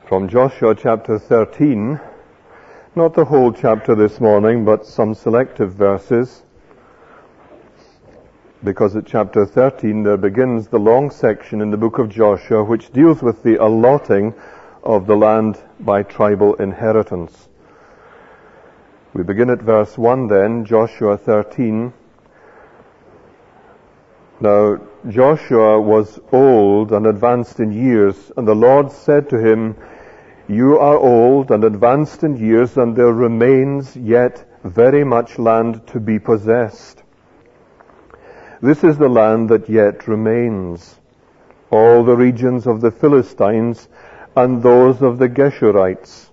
From Joshua chapter 13, not the whole chapter this morning, but some selective verses, because at chapter 13 there begins the long section in the book of Joshua which deals with the allotting of the land by tribal inheritance. We begin at verse 1 then, Joshua 13. Now Joshua was old and advanced in years, and the Lord said to him, "You are old and advanced in years, and there remains yet very much land to be possessed. This is the land that yet remains, all the regions of the Philistines and those of the Geshurites."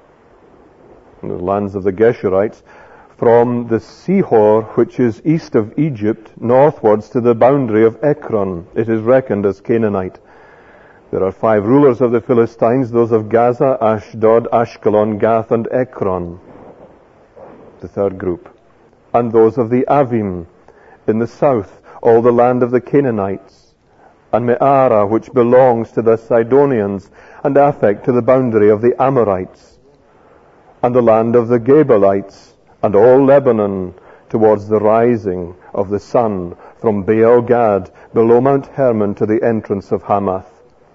The lands of the Geshurites, from the Sihor, which is east of Egypt, northwards to the boundary of Ekron. It is reckoned as Canaanite. There are 5 rulers of the Philistines, those of Gaza, Ashdod, Ashkelon, Gath, and Ekron, the third group. And those of the Avim in the south, all the land of the Canaanites, and Me'ara, which belongs to the Sidonians, and Aphek to the boundary of the Amorites, and the land of the Gebalites, and all Lebanon towards the rising of the sun, from Baal Gad, below Mount Hermon, to the entrance of Hamath.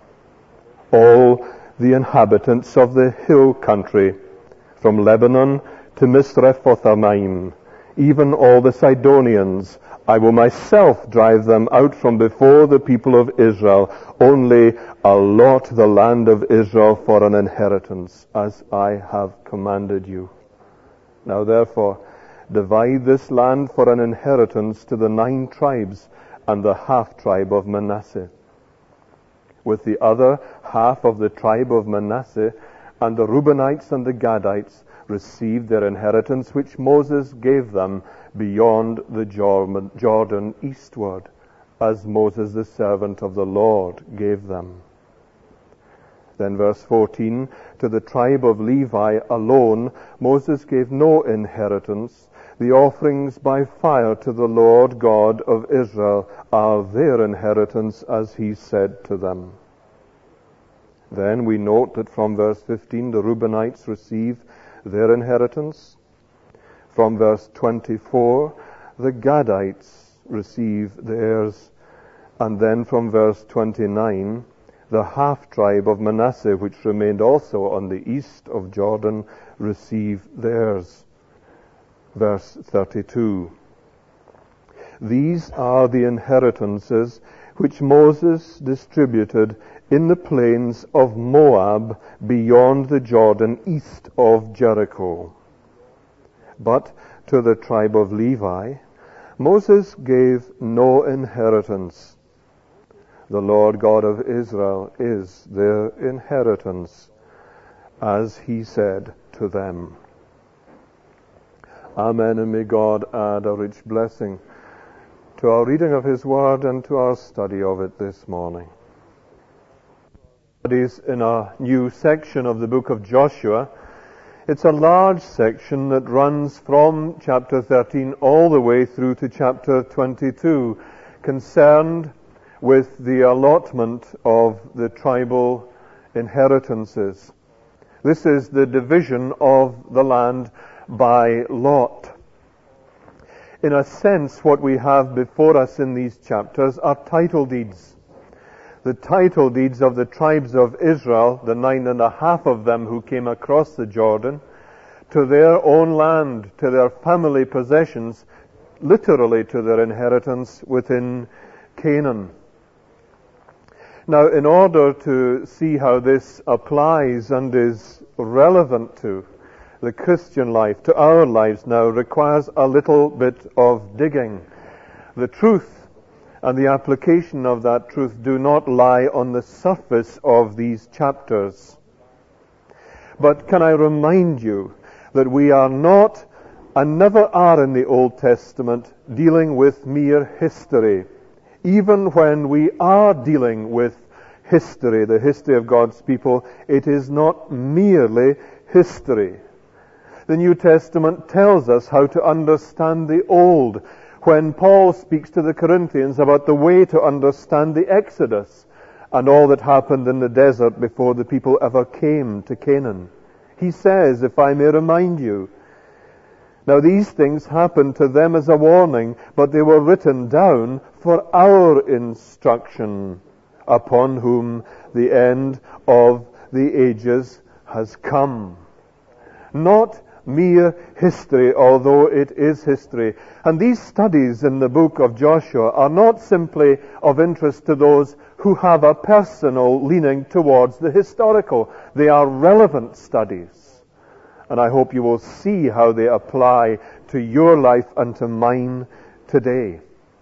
All the inhabitants of the hill country, from Lebanon to Misrephothamaim, even all the Sidonians, I will myself drive them out from before the people of Israel. Only allot the land of Israel for an inheritance, as I have commanded you. Now therefore, divide this land for an inheritance to the 9 tribes and the half-tribe of Manasseh. With the other half of the tribe of Manasseh, and the Reubenites and the Gadites received their inheritance which Moses gave them beyond the Jordan eastward, as Moses the servant of the Lord gave them. Then verse 14, to the tribe of Levi alone Moses gave no inheritance. The offerings by fire to the Lord God of Israel are their inheritance, as he said to them. Then we note that from verse 15 the Reubenites receive their inheritance. From verse 24 the Gadites receive theirs. And then from verse 29 the half-tribe of Manasseh, which remained also on the east of Jordan, receive theirs. Verse 32. These are the inheritances which Moses distributed in the plains of Moab beyond the Jordan east of Jericho. But to the tribe of Levi, Moses gave no inheritance. The Lord God of Israel is their inheritance, as he said to them. Amen, and may God add a rich blessing to our reading of his word and to our study of it this morning. Studies in a new section of the book of Joshua. It's a large section that runs from chapter 13 all the way through to chapter 22, concerned with the allotment of the tribal inheritances. This is the division of the land by lot. In a sense, what we have before us in these chapters are title deeds. The title deeds of the tribes of Israel, the 9.5 of them who came across the Jordan, to their own land, to their family possessions, literally to their inheritance within Canaan. Now, in order to see how this applies and is relevant to the Christian life, to our lives now, requires a little bit of digging. The truth and the application of that truth do not lie on the surface of these chapters. But can I remind you that we are not, and never are in the Old Testament, dealing with mere history. Even when we are dealing with history, the history of God's people, it is not merely history. The New Testament tells us how to understand the Old. When Paul speaks to the Corinthians about the way to understand the Exodus and all that happened in the desert before the people ever came to Canaan. He says, if I may remind you, now these things happened to them as a warning, but they were written down for our instruction, upon whom the end of the ages has come. Not mere history, although it is history. And these studies in the book of Joshua are not simply of interest to those who have a personal leaning towards the historical. They are relevant studies. And I hope you will see how they apply to your life and to mine today.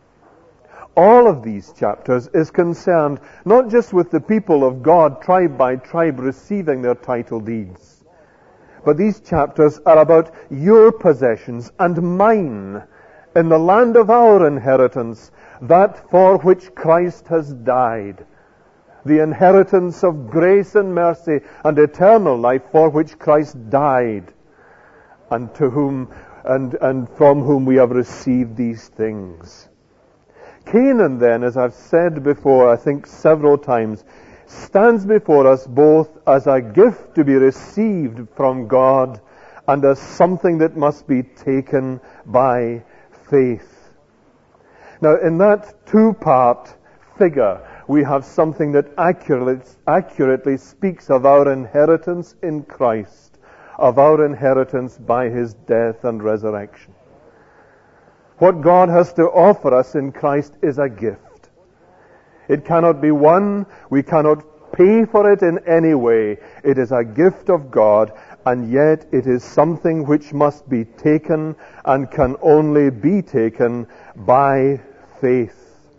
All of these chapters is concerned not just with the people of God, tribe by tribe, receiving their title deeds, but these chapters are about your possessions and mine in the land of our inheritance, that for which Christ has died. The inheritance of grace and mercy and eternal life for which Christ died, and to whom and from whom we have received these things. Canaan then, as I've said before, I think several times, stands before us both as a gift to be received from God and as something that must be taken by faith. Now, in that two-part figure, we have something that accurately speaks of our inheritance in Christ, of our inheritance by His death and resurrection. What God has to offer us in Christ is a gift. It cannot be won. We cannot pay for it in any way. It is a gift of God, and yet it is something which must be taken and can only be taken by faith.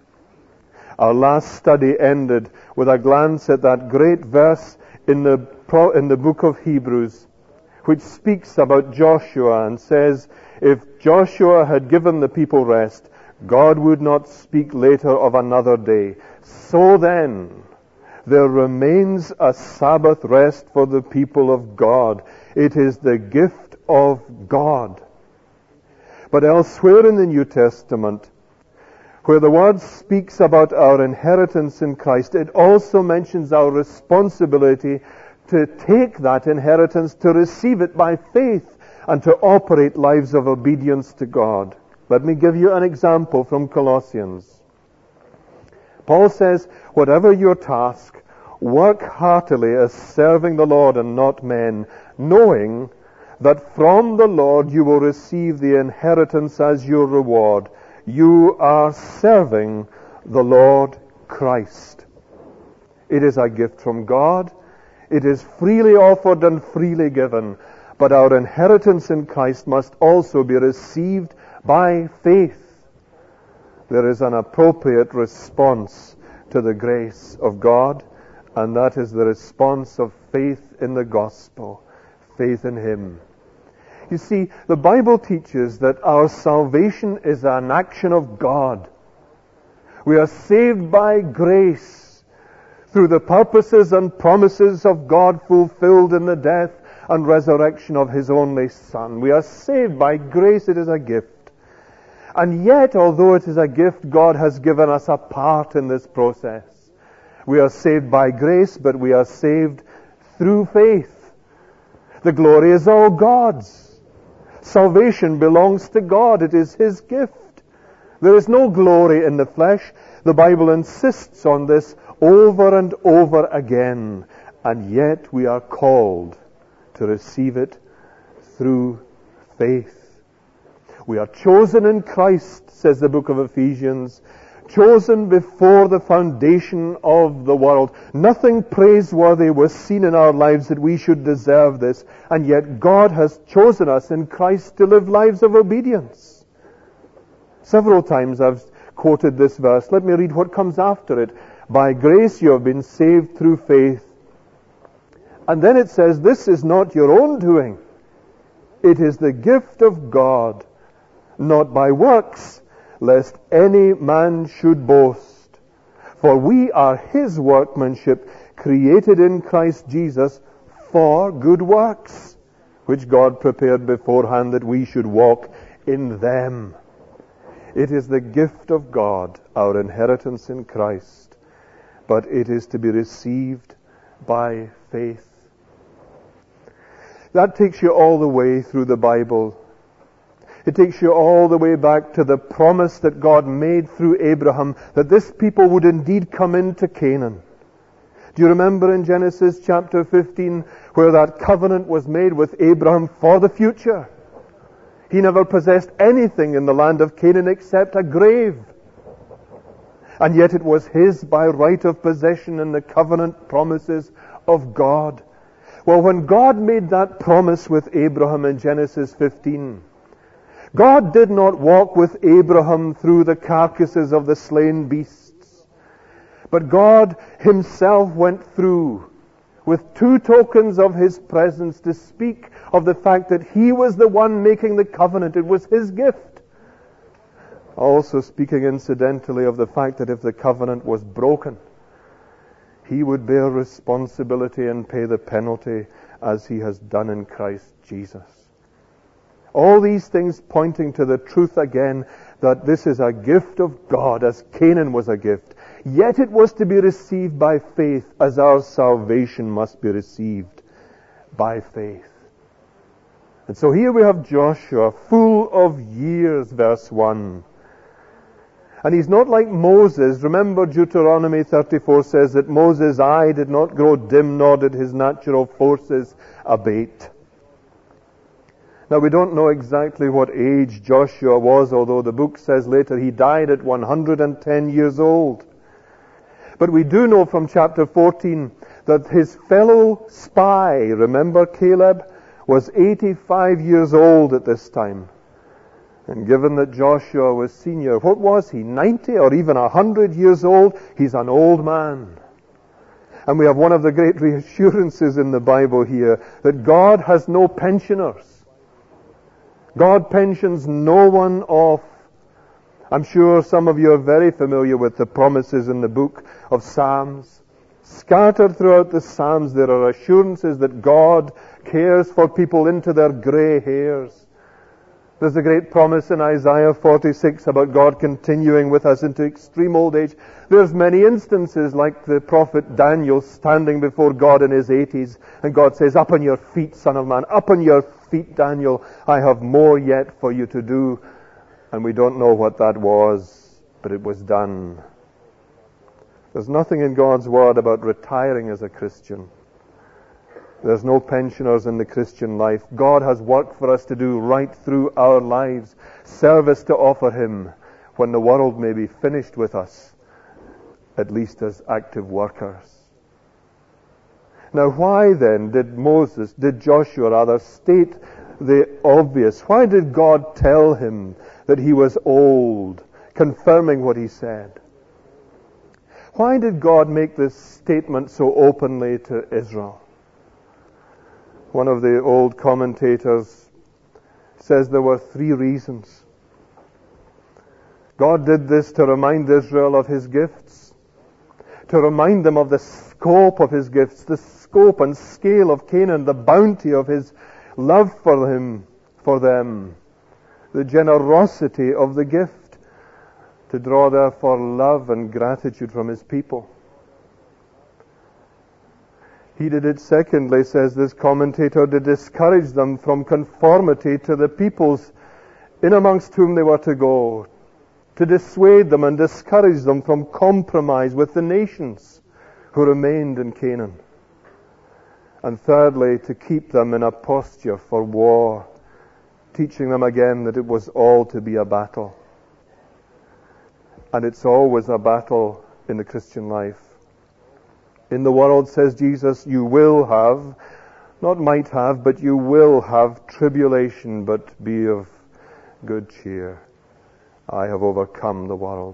Our last study ended with a glance at that great verse in the book of Hebrews, which speaks about Joshua and says, if Joshua had given the people rest, God would not speak later of another day. So then, there remains a Sabbath rest for the people of God. It is the gift of God. But elsewhere in the New Testament, where the Word speaks about our inheritance in Christ, it also mentions our responsibility to take that inheritance, to receive it by faith, and to operate lives of obedience to God. Let me give you an example from Colossians. Paul says, whatever your task, work heartily as serving the Lord and not men, knowing that from the Lord you will receive the inheritance as your reward. You are serving the Lord Christ. It is a gift from God. It is freely offered and freely given. But our inheritance in Christ must also be received by faith. There is an appropriate response to the grace of God, and that is the response of faith in the gospel, faith in Him. You see, the Bible teaches that our salvation is an action of God. We are saved by grace through the purposes and promises of God fulfilled in the death and resurrection of His only Son. We are saved by grace. It is a gift. And yet, although it is a gift, God has given us a part in this process. We are saved by grace, but we are saved through faith. The glory is all God's. Salvation belongs to God. It is His gift. There is no glory in the flesh. The Bible insists on this over and over again. And yet we are called to receive it through faith. We are chosen in Christ, says the book of Ephesians, chosen before the foundation of the world. Nothing praiseworthy was seen in our lives that we should deserve this, and yet God has chosen us in Christ to live lives of obedience. Several times I've quoted this verse. Let me read what comes after it. By grace you have been saved through faith. And then it says, this is not your own doing. It is the gift of God, not by works, lest any man should boast. For we are His workmanship, created in Christ Jesus for good works, which God prepared beforehand that we should walk in them. It is the gift of God, our inheritance in Christ. but it is to be received by faith. That takes you all the way through the Bible. It takes you all the way back to the promise that God made through Abraham that this people would indeed come into Canaan. Do you remember in Genesis chapter 15 where that covenant was made with Abraham for the future? He never possessed anything in the land of Canaan except a grave. And yet it was his by right of possession in the covenant promises of God. Well, when God made that promise with Abraham in Genesis 15, God did not walk with Abraham through the carcasses of the slain beasts, but God himself went through with two tokens of his presence to speak of the fact that he was the one making the covenant. It was his gift. Also speaking incidentally of the fact that if the covenant was broken, he would bear responsibility and pay the penalty as he has done in Christ Jesus. All these things pointing to the truth again that this is a gift of God as Canaan was a gift. Yet it was to be received by faith as our salvation must be received by faith. And so here we have Joshua, full of years, verse 1. And he's not like Moses. Remember Deuteronomy 34 says that Moses' eye did not grow dim, nor did his natural forces abate. Now we don't know exactly what age Joshua was, although the book says later he died at 110 years old. But we do know from chapter 14 that his fellow spy, remember Caleb, was 85 years old at this time. And given that Joshua was senior, what was he, 90 or even 100 years old? He's an old man. And we have one of the great reassurances in the Bible here, that God has no pensioners. God pensions no one off. I'm sure some of you are very familiar with the promises in the book of Psalms. Scattered throughout the Psalms there are assurances that God cares for people into their gray hairs. There's a great promise in Isaiah 46 about God continuing with us into extreme old age. There's many instances like the prophet Daniel standing before God in his 80s, and God says, "Up on your feet, son of man, up on your feet, Daniel. I have more yet for you to do." And we don't know what that was, but it was done. There's nothing in God's word about retiring as a Christian. There's no pensioners in the Christian life. God has work for us to do right through our lives, service to offer Him when the world may be finished with us, at least as active workers. Now why then did Joshua state the obvious? Why did God tell him that he was old, confirming what he said? Why did God make this statement so openly to Israel? One of the old commentators says there were three reasons. God did this to remind Israel of His gifts, to remind them of the scope of His gifts, the scope and scale of Canaan, the bounty of His love for them, the generosity of the gift, to draw therefore love and gratitude from His people. He did it secondly, says this commentator, to discourage them from conformity to the peoples in amongst whom they were to go, to dissuade them and discourage them from compromise with the nations who remained in Canaan. And thirdly, to keep them in a posture for war, teaching them again that it was all to be a battle. And it's always a battle in the Christian life. In the world, says Jesus, you will have, not might have, but you will have tribulation, but be of good cheer. I have overcome the world.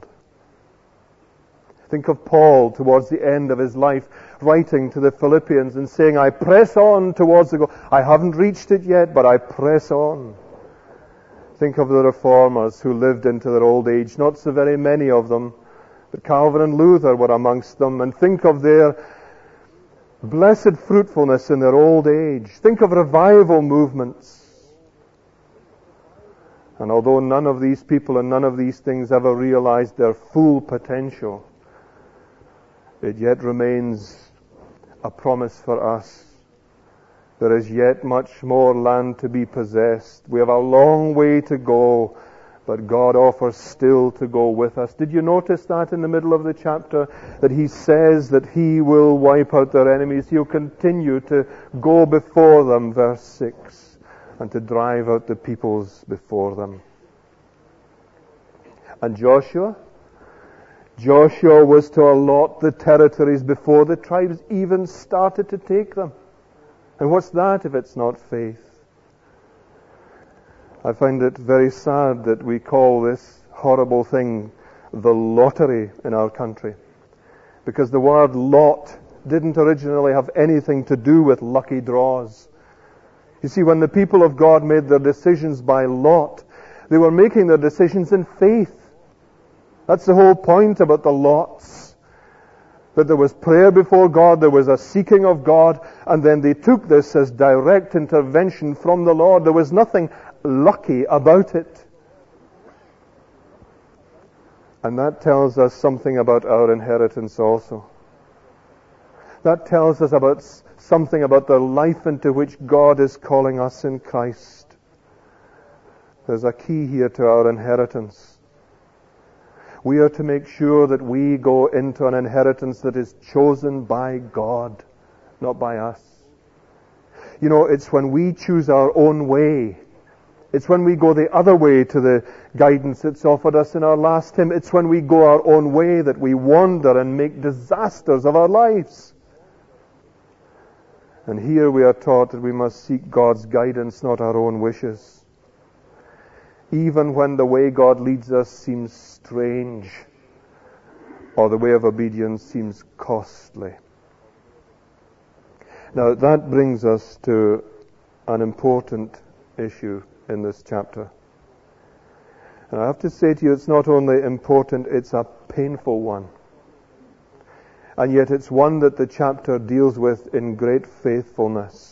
Think of Paul towards the end of his life, writing to the Philippians and saying, I press on towards the goal. I haven't reached it yet, but I press on. Think of the reformers who lived into their old age, not so very many of them, but Calvin and Luther were amongst them, and think of their blessed fruitfulness in their old age. Think of revival movements. And although none of these people and none of these things ever realized their full potential, it yet remains a promise for us. There is yet much more land to be possessed. We have a long way to go, but God offers still to go with us. Did you notice that in the middle of the chapter? That He says that He will wipe out their enemies. He'll continue to go before them, verse 6, and to drive out the peoples before them. And Joshua was to allot the territories before the tribes even started to take them. And what's that if it's not faith? I find it very sad that we call this horrible thing the lottery in our country. Because the word lot didn't originally have anything to do with lucky draws. You see, when the people of God made their decisions by lot, they were making their decisions in faith. That's the whole point about the lots. That there was prayer before God, there was a seeking of God, and then they took this as direct intervention from the Lord. There was nothing lucky about it. And that tells us something about our inheritance also. That tells us about something about the life into which God is calling us in Christ. There's a key here to our inheritance. We are to make sure that we go into an inheritance that is chosen by God, not by us. You know, it's when we choose our own way. It's when we go the other way to the guidance that's offered us in our last hymn. It's when we go our own way that we wander and make disasters of our lives. And here we are taught that we must seek God's guidance, not our own wishes. Even when the way God leads us seems strange, or the way of obedience seems costly. Now that brings us to an important issue in this chapter. And I have to say to you, it's not only important, it's a painful one. And yet it's one that the chapter deals with in great faithfulness.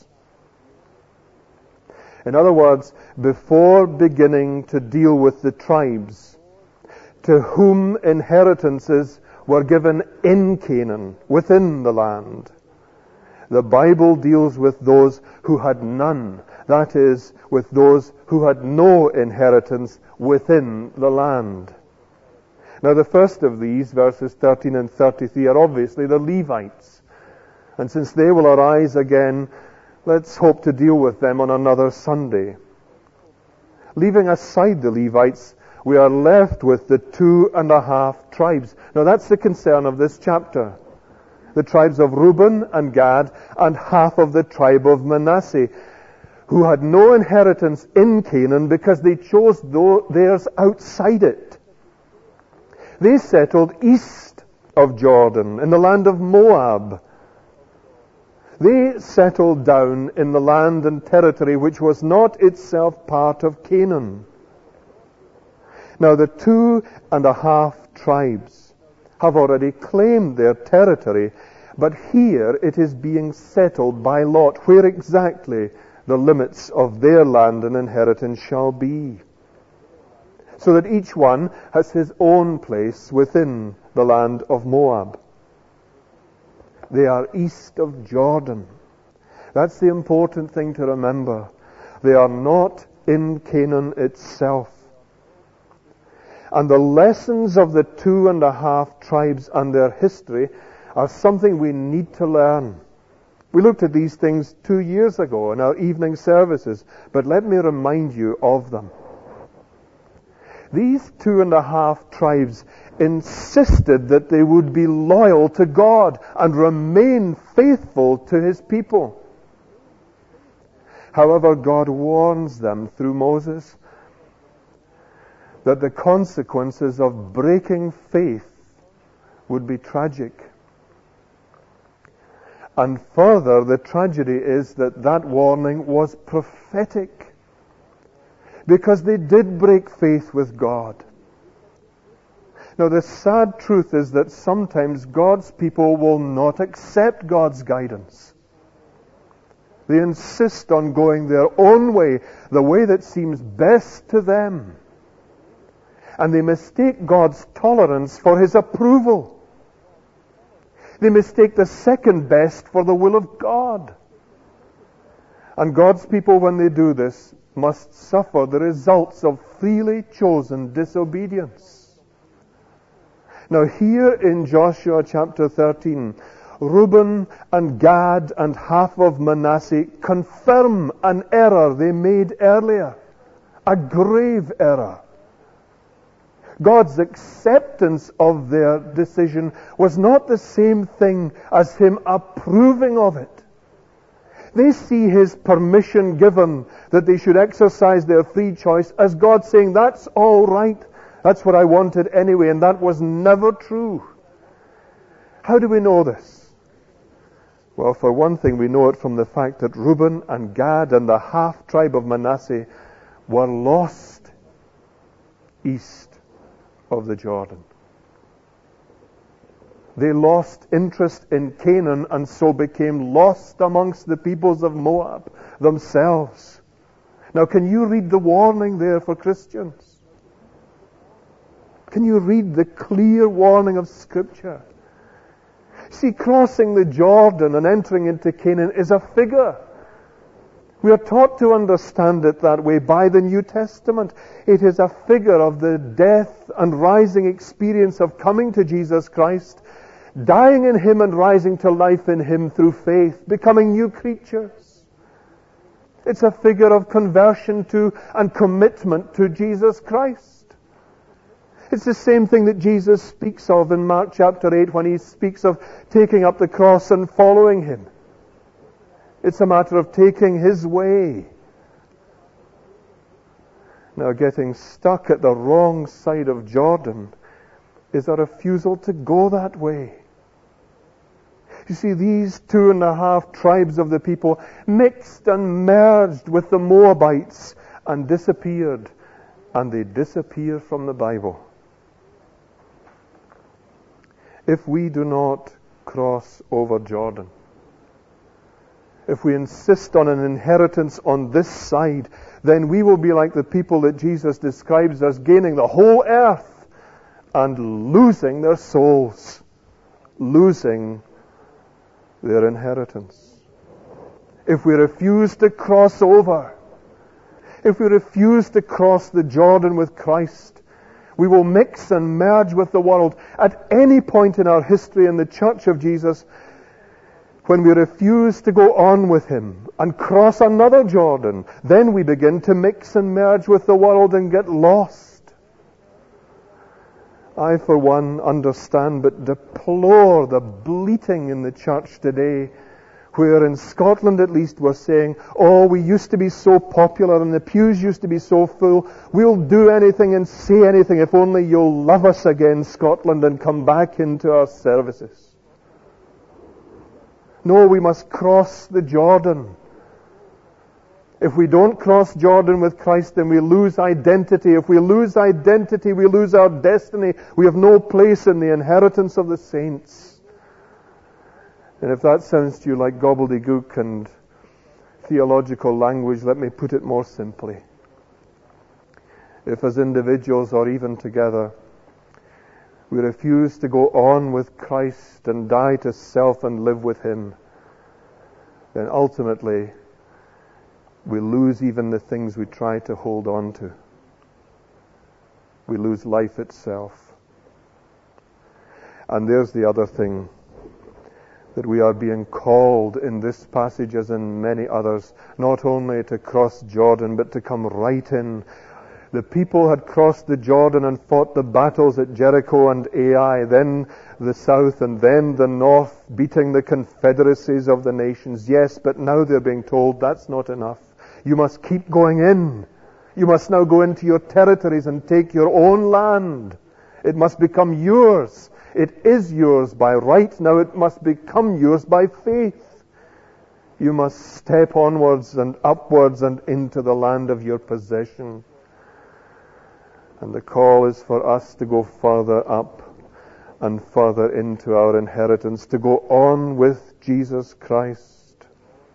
In other words, before beginning to deal with the tribes to whom inheritances were given in Canaan, within the land, the Bible deals with those who had none. That is, with those who had no inheritance within the land. Now the first of these, verses 13 and 33, are obviously the Levites. And since they will arise again, let's hope to deal with them on another Sunday. Leaving aside the Levites, we are left with the 2.5 tribes. Now that's the concern of this chapter. The tribes of Reuben and Gad and half of the tribe of Manasseh, who had no inheritance in Canaan because they chose theirs outside it. They settled east of Jordan in the land of Moab. They settled down in the land and territory which was not itself part of Canaan. Now the 2.5 tribes have already claimed their territory, but here it is being settled by lot where exactly the limits of their land and inheritance shall be, so that each one has his own place within the land of Moab. They are east of Jordan. That's the important thing to remember. They are not in Canaan itself. And the lessons of the 2.5 tribes and their history are something we need to learn. We looked at these things 2 years ago in our evening services, but let me remind you of them. These 2.5 tribes insisted that they would be loyal to God and remain faithful to His people. However, God warns them through Moses that the consequences of breaking faith would be tragic. And further, the tragedy is that warning was prophetic, because they did break faith with God. Now, the sad truth is that sometimes God's people will not accept God's guidance. They insist on going their own way, the way that seems best to them. And they mistake God's tolerance for His approval. They mistake the second best for the will of God. And God's people, when they do this, must suffer the results of freely chosen disobedience. Now here in Joshua chapter 13, Reuben and Gad and half of Manasseh confirm an error they made earlier. A grave error. God's acceptance of their decision was not the same thing as Him approving of it. They see His permission given that they should exercise their free choice as God saying, that's all right. That's what I wanted anyway, and that was never true. How do we know this? Well, for one thing, we know it from the fact that Reuben and Gad and the half tribe of Manasseh were lost east of the Jordan. They lost interest in Canaan and so became lost amongst the peoples of Moab themselves. Now, can you read the warning there for Christians? Can you read the clear warning of Scripture? See, crossing the Jordan and entering into Canaan is a figure. We are taught to understand it that way by the New Testament. It is a figure of the death and rising experience of coming to Jesus Christ, dying in Him and rising to life in Him through faith, becoming new creatures. It's a figure of conversion to and commitment to Jesus Christ. It's the same thing that Jesus speaks of in Mark chapter 8 when He speaks of taking up the cross and following Him. It's a matter of taking His way. Now, getting stuck at the wrong side of Jordan is a refusal to go that way. You see, these 2.5 tribes of the people mixed and merged with the Moabites and disappeared. And they disappear from the Bible. If we do not cross over Jordan, if we insist on an inheritance on this side, then we will be like the people that Jesus describes as gaining the whole earth and losing their souls, losing their inheritance. If we refuse to cross over, if we refuse to cross the Jordan with Christ, we will mix and merge with the world. At any point in our history in the Church of Jesus, when we refuse to go on with Him and cross another Jordan, then we begin to mix and merge with the world and get lost. I, for one, understand but deplore the bleating in the church today, where in Scotland at least we're saying, oh, we used to be so popular and the pews used to be so full, we'll do anything and say anything if only you'll love us again, Scotland, and come back into our services. No, we must cross the Jordan. If we don't cross Jordan with Christ, then we lose identity. If we lose identity, we lose our destiny. We have no place in the inheritance of the saints. And if that sounds to you like gobbledygook and theological language, let me put it more simply. If as individuals or even together, we refuse to go on with Christ and die to self and live with Him, then ultimately we lose even the things we try to hold on to. We lose life itself. And there's the other thing, that we are being called in this passage as in many others, not only to cross Jordan, but to come right in. The people had crossed the Jordan and fought the battles at Jericho and Ai, then the south and then the north, beating the confederacies of the nations. Yes, but now they're being told that's not enough. You must keep going in. You must now go into your territories and take your own land. It must become yours. It is yours by right. Now it must become yours by faith. You must step onwards and upwards and into the land of your possession. And the call is for us to go further up and further into our inheritance, to go on with Jesus Christ.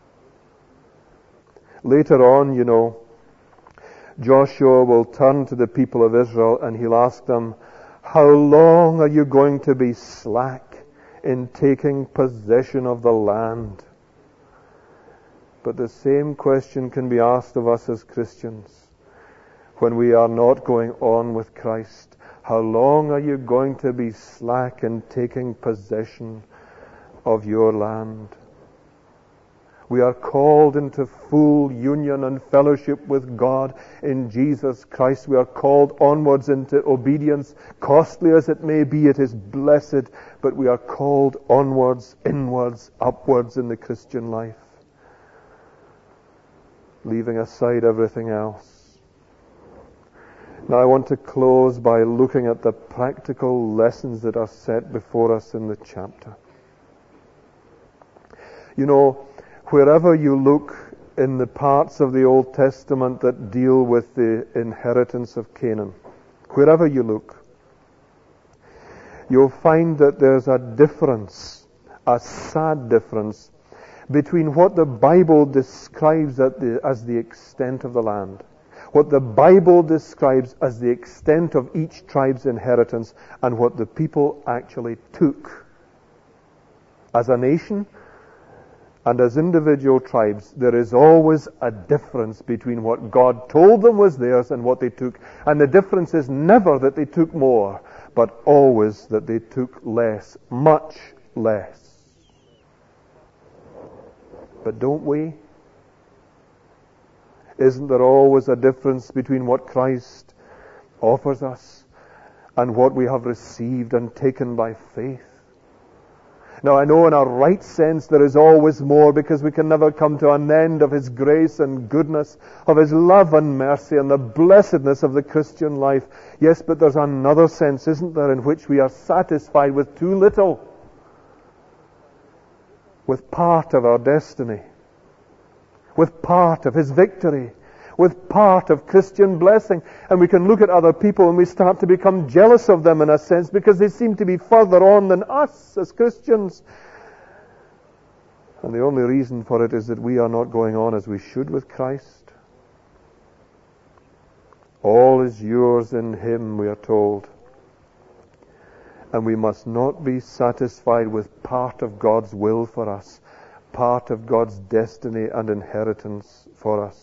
Later on, you know, Joshua will turn to the people of Israel and he'll ask them, how long are you going to be slack in taking possession of the land. But the same question can be asked of us as Christians when we are not going on with Christ. How long are you going to be slack in taking possession of your land? We are called into full union and fellowship with God in Jesus Christ. We are called onwards into obedience. Costly as it may be, it is blessed, but we are called onwards, inwards, upwards in the Christian life, leaving aside everything else. Now I want to close by looking at the practical lessons that are set before us in the chapter. You know, wherever you look in the parts of the Old Testament that deal with the inheritance of Canaan, wherever you look, you'll find that there's a difference, a sad difference, between what the Bible describes as the extent of the land, what the Bible describes as the extent of each tribe's inheritance, and what the people actually took. As a nation and as individual tribes, there is always a difference between what God told them was theirs and what they took. And the difference is never that they took more, but always that they took less, much less. But don't we? Isn't there always a difference between what Christ offers us and what we have received and taken by faith? Now I know in a right sense there is always more, because we can never come to an end of His grace and goodness, of His love and mercy and the blessedness of the Christian life. Yes, but there's another sense, isn't there, in which we are satisfied with too little, with part of our destiny, with part of His victory, with part of Christian blessing. And we can look at other people and we start to become jealous of them in a sense, because they seem to be further on than us as Christians. And the only reason for it is that we are not going on as we should with Christ. All is yours in Him, we are told. And we must not be satisfied with part of God's will for us, part of God's destiny and inheritance for us.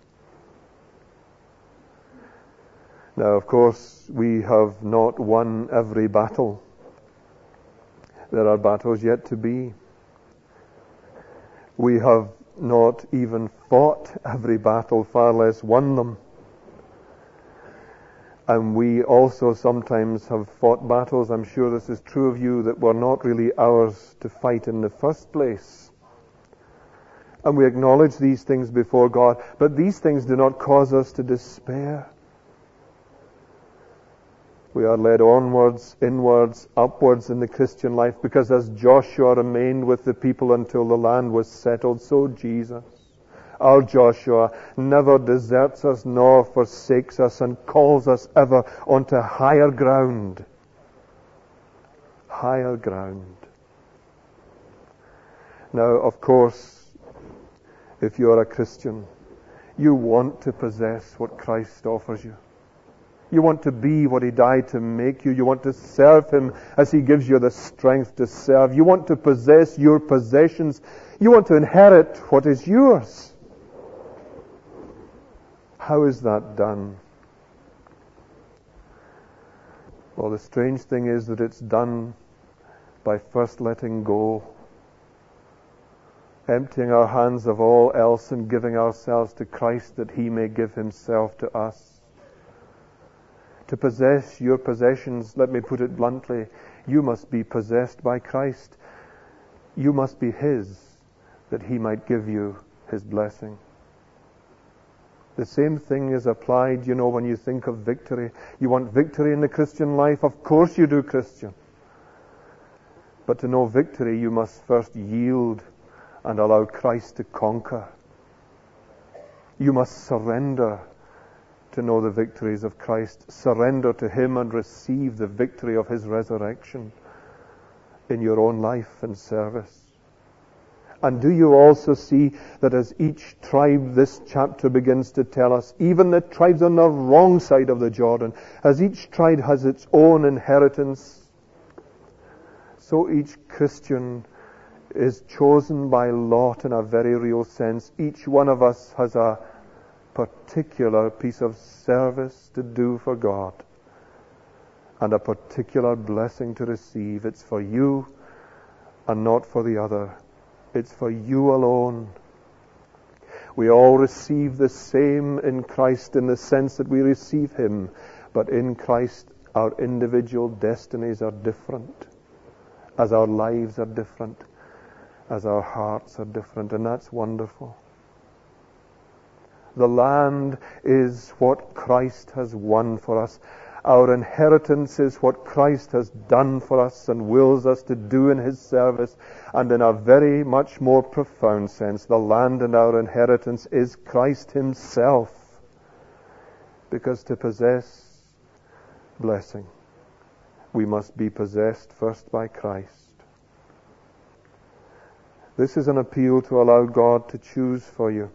Now, of course, we have not won every battle. There are battles yet to be. We have not even fought every battle, far less won them. And we also sometimes have fought battles, I'm sure this is true of you, that were not really ours to fight in the first place. And we acknowledge these things before God, but these things do not cause us to despair. We are led onwards, inwards, upwards in the Christian life, because as Joshua remained with the people until the land was settled, so Jesus, our Joshua, never deserts us nor forsakes us, and calls us ever onto higher ground. Higher ground. Now, of course, if you are a Christian, you want to possess what Christ offers you. You want to be what He died to make you. You want to serve Him as He gives you the strength to serve. You want to possess your possessions. You want to inherit what is yours. How is that done? Well, the strange thing is that it's done by first letting go, emptying our hands of all else and giving ourselves to Christ that He may give Himself to us. To possess your possessions, let me put it bluntly, you must be possessed by Christ. You must be His, that He might give you His blessing. The same thing is applied, when you think of victory. You want victory in the Christian life? Of course you do, Christian. But to know victory, you must first yield and allow Christ to conquer. You must surrender to know the victories of Christ. Surrender to Him and receive the victory of His resurrection in your own life and service. And do you also see that as each tribe, this chapter begins to tell us, even the tribes on the wrong side of the Jordan, as each tribe has its own inheritance, So each Christian is chosen by lot in a very real sense. Each one of us has a particular piece of service to do for God and a particular blessing to receive. It's for you and not for the other. It's for you alone. We all receive the same in Christ in the sense that we receive Him, but in Christ our individual destinies are different, as our lives are different, as our hearts are different, and that's wonderful. The land is what Christ has won for us. Our inheritance is what Christ has done for us and wills us to do in His service. And in a very much more profound sense, the land and our inheritance is Christ Himself. Because to possess blessing, we must be possessed first by Christ. This is an appeal to allow God to choose for you.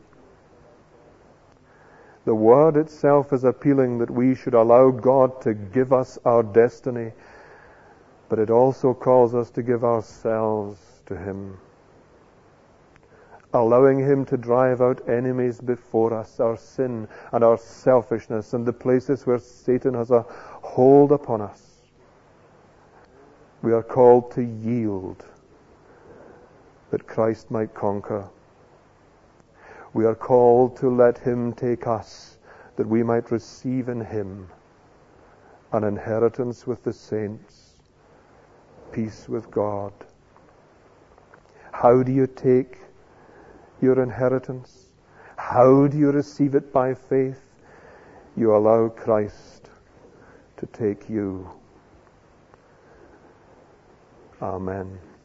The word itself is appealing that we should allow God to give us our destiny, but it also calls us to give ourselves to Him. Allowing Him to drive out enemies before us, our sin and our selfishness, and the places where Satan has a hold upon us. We are called to yield that Christ might conquer. We are called to let Him take us, that we might receive in Him an inheritance with the saints, peace with God. How do you take your inheritance? How do you receive it by faith? You allow Christ to take you. Amen.